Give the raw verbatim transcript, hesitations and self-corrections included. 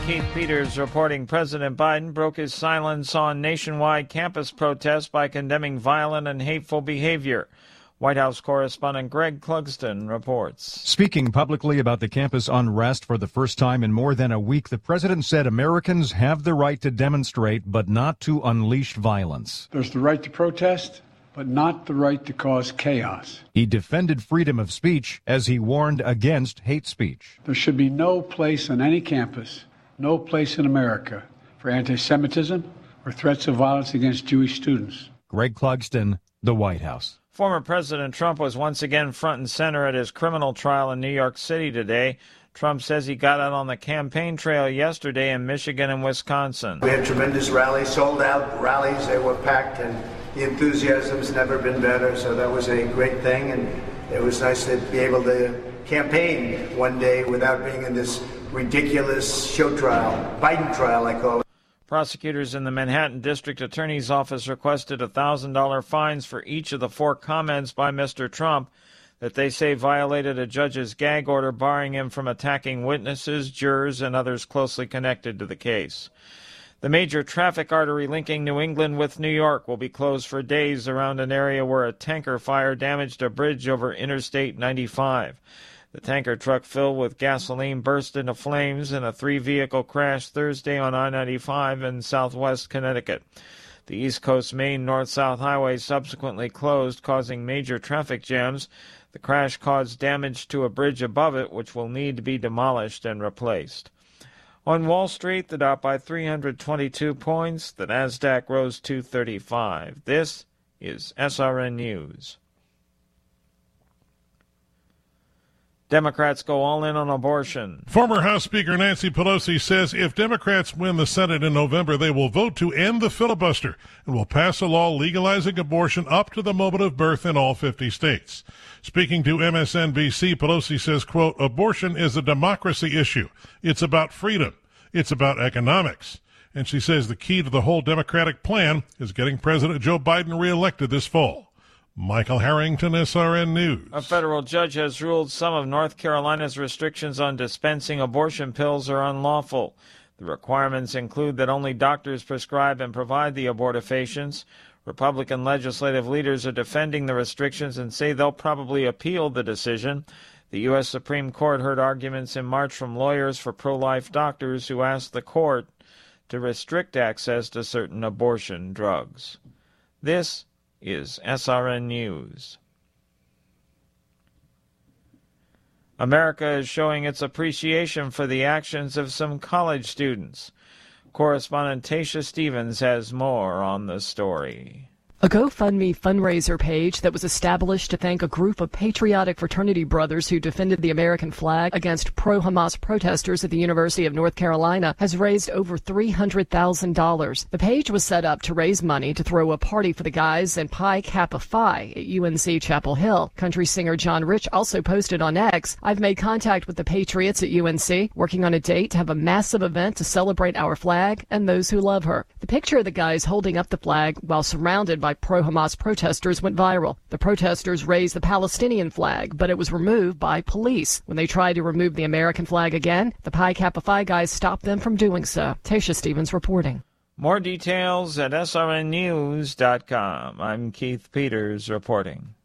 Keith Peters reporting President Biden broke his silence on nationwide campus protests by condemning violent and hateful behavior. White House correspondent Greg Clugston reports. Speaking publicly about the campus unrest for the first time in more than a week, the president said Americans have the right to demonstrate, but not to unleash violence. There's the right to protest, but not the right to cause chaos. He defended freedom of speech as he warned against hate speech. There should be no place on any campus, no place in America for anti-Semitism or threats of violence against Jewish students. Greg Clugston, the White House. Former President Trump was once again front and center at his criminal trial in New York City today. Trump says he got out on the campaign trail yesterday in Michigan and Wisconsin. We had tremendous rallies, sold out rallies. They were packed, and the enthusiasm's never been better. So that was a great thing, and it was nice to be able to campaign one day without being in this ridiculous show trial, Biden trial, I call it. Prosecutors in the Manhattan District Attorney's Office requested one thousand dollars fines for each of the four comments by Mister Trump that they say violated a judge's gag order barring him from attacking witnesses, jurors, and others closely connected to the case. The major traffic artery linking New England with New York will be closed for days around an area where a tanker fire damaged a bridge over Interstate ninety-five. The tanker truck filled with gasoline burst into flames in a three-vehicle crash Thursday on I ninety-five in southwest Connecticut. The East Coast Main North-South Highway subsequently closed, causing major traffic jams. The crash caused damage to a bridge above it, which will need to be demolished and replaced. On Wall Street, the Dow by three hundred twenty-two points. The Nasdaq rose two thirty-five. This is S R N News. Democrats go all in on abortion. Former House Speaker Nancy Pelosi says if Democrats win the Senate in November, they will vote to end the filibuster and will pass a law legalizing abortion up to the moment of birth in all fifty states. Speaking to M S N B C, Pelosi says, quote, abortion is a democracy issue. It's about freedom. It's about economics. And she says the key to the whole Democratic plan is getting President Joe Biden reelected this fall. Michael Harrington, S R N News. A federal judge has ruled some of North Carolina's restrictions on dispensing abortion pills are unlawful. The requirements include that only doctors prescribe and provide the abortifacients. Republican legislative leaders are defending the restrictions and say they'll probably appeal the decision. The U S Supreme Court heard arguments in March from lawyers for pro-life doctors who asked the court to restrict access to certain abortion drugs. This is S R N News. America is showing its appreciation for the actions of some college students. Correspondent Tasha Stevens has more on the story. A GoFundMe fundraiser page that was established to thank a group of patriotic fraternity brothers who defended the American flag against pro-Hamas protesters at the University of North Carolina has raised over three hundred thousand dollars. The page was set up to raise money to throw a party for the guys in Pi Kappa Phi at U N C Chapel Hill. Country singer John Rich also posted on X, I've made contact with the Patriots at U N C, working on a date to have a massive event to celebrate our flag and those who love her. The picture of the guys holding up the flag while surrounded by pro-Hamas protesters went viral. The protesters raised the Palestinian flag, but it was removed by police. When they tried to remove the American flag again, the Pi Kappa Phi guys stopped them from doing so. Tasha Stevens reporting. More details at S R N news dot com. I'm Keith Peters reporting.